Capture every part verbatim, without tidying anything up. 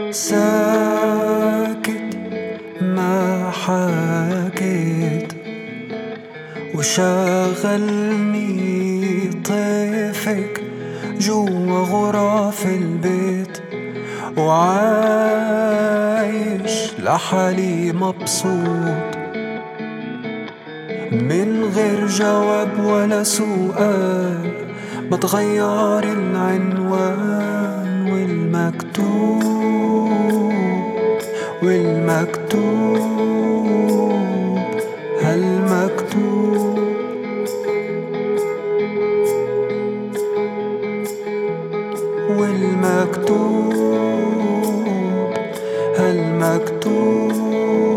ساكت ما حكيت وشاغلني طيفك جوا غرف البيت، وعايش لحالي مبسوط من غير جواب ولا سؤال. بتغير العنوان والمكتوب والمكتوب هالمكتوب والمكتوب هالمكتوب.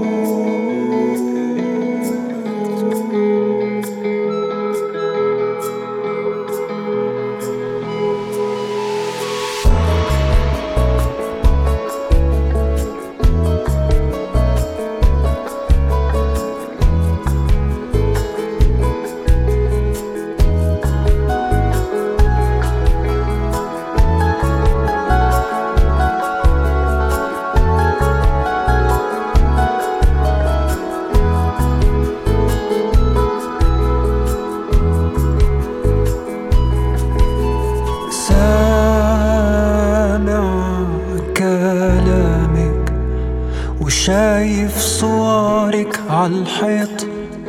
كلامك وشايف صورك عالحيط،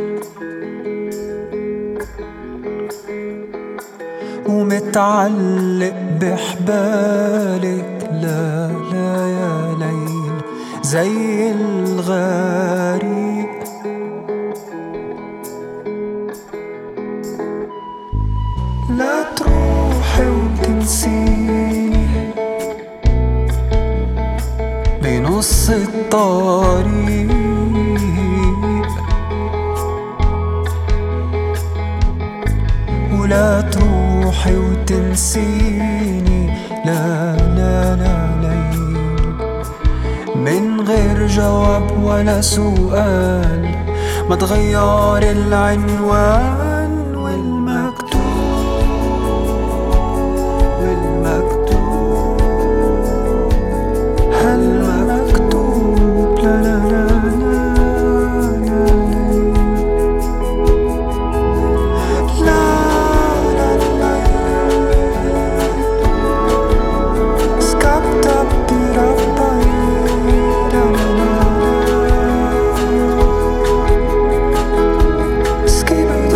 ومتعلق بحبالك لا لا يا ليل زي الغريب. لا تروحي وتنسيني بنص الطريق، ولا تروحي وتنسيني لا لا لا ليل من غير جواب ولا سؤال. ما تغير العنوان والمكتوب والمكتوب هالمكتوب لا لا لا لا لا لا لا لا سكبت بربطي لا لا لا سكبت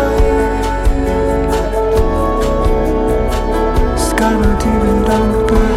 بربطي سكبت بربطي